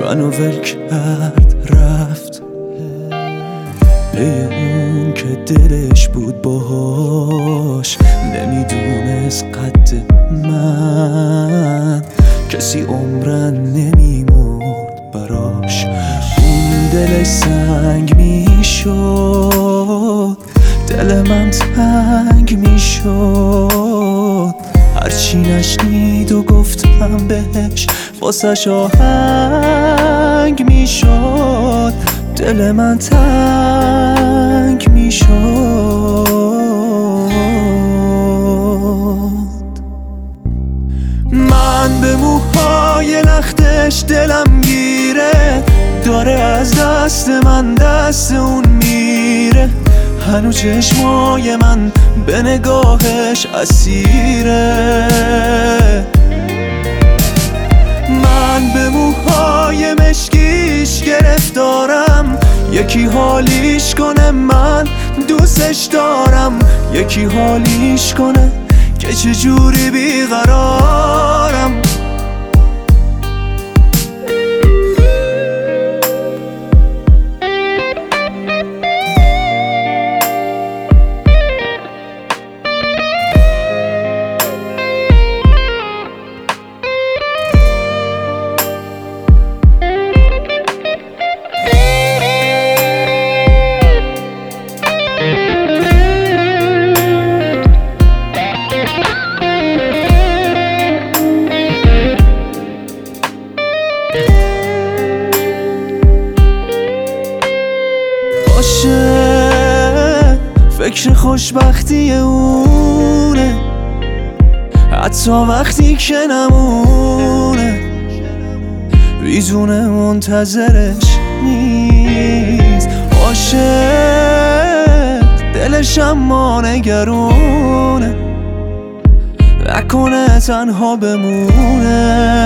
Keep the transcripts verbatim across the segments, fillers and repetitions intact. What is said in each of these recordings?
منو ول کرد رفت پی اون که دلش بود باهاش، نمیدونست قد من کسی عمرن نمیمرد براش. اون دلش سنگ میشد، دل من تنگ میشد، هرچی نشنید و گفتم بهش واسش آهنگ میشد، دل من تنگ میشد. من به موهای لختش دلم گیره، داره از دست من دست اون میره، هنو چشمای من به نگاهش اسیره. من به موهای مشکیش گرفتارم، یکی حالیش کنه من دوستش دارم، یکی حالیش کنه که چجوری بیقرارم. فکر خوشبختی اونه حتی وقتی که نمونه، ویزونه منتظرش نیست، عاشق دلش اما نگرونه، نکنه تنها بمونه،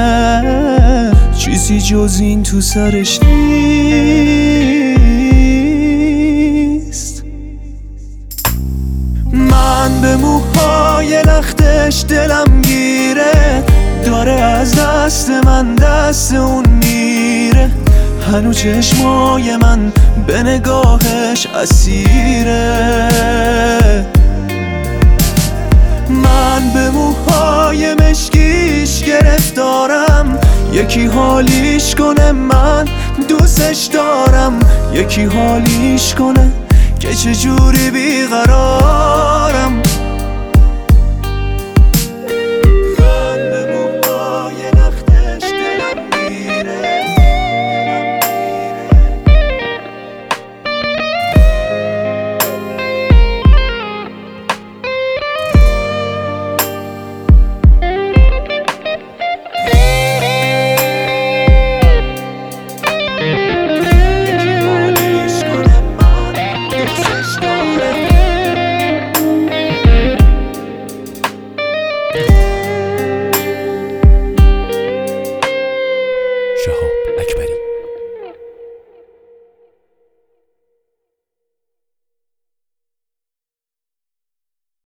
چیزی جز این تو سرش نیست. من به موهای لختش دلم گیره، داره از دست من دست اون میره، هنو چشمای من به نگاهش اسیره. من به موهای مشکیش گرفتارم، یکی حالیش کنه من دوستش دارم، یکی حالیش کنه که چجوری بیقرارم.